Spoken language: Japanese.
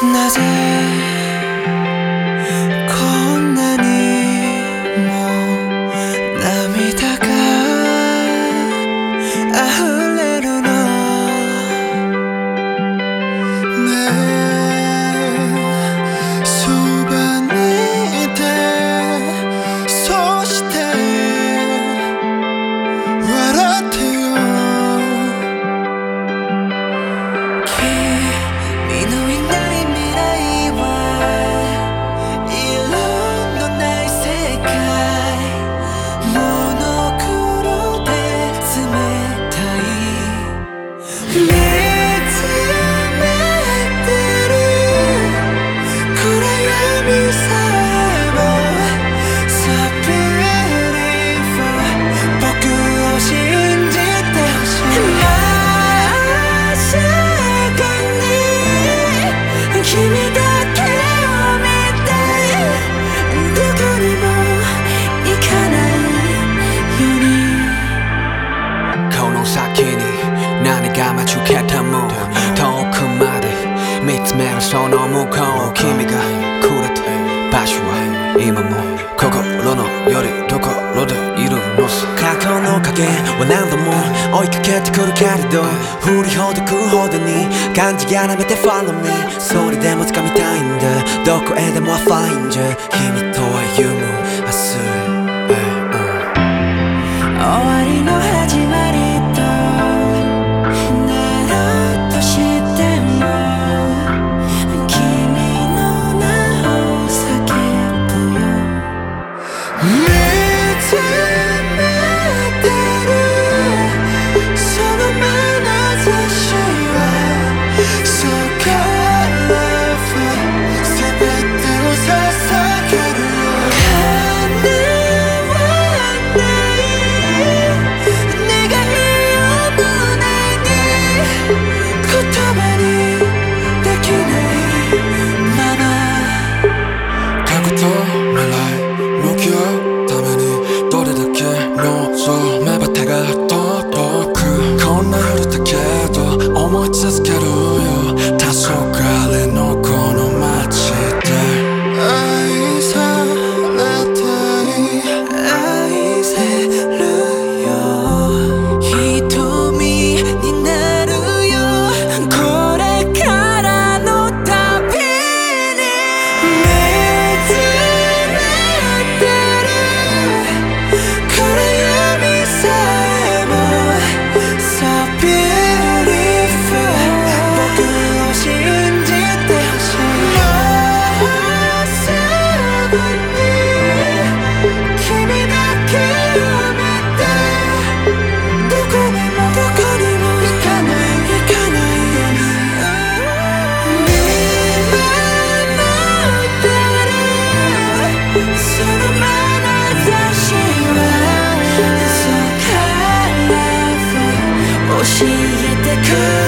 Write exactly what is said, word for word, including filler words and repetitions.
なぜこんなにも涙が溢れるのねえそばにいてそして笑ってよ君のいない未来は色のない世界モノクロで冷たい見つめてる暗闇さえも So beautiful 僕を信じてほしい君だけを見たいどこにも行かないようにこの先に何が待ち受けても遠くまで見つめるその向こう君がくれた場所は今も心のよりどころでいるのさ過去の影は何度も追いかけてくるけれど振りほどくほどに感じやらめて Follow me それでも掴みたいんだどこへでも Find you 君と歩む明日へ、 終わりの始まりとなろうとしても君の名を叫ぶよ見つめてるその眼差しは So colorful 全てを捧げるよ叶わない願いを胸に言葉にできないまま過去と未来向き合うためにどれだけ望めば手が届くこんな夜だけど思い続けるよ黄昏のこの街で愛されたい愛せるよ瞳になるよこれからの旅に見つめてる暗闇さえも So beautiful 僕を信じてほしいもうすぐに君だけを見てどこにもどこにも行かない行かないように見守ってるその眼差しは So colorful 教えてくれ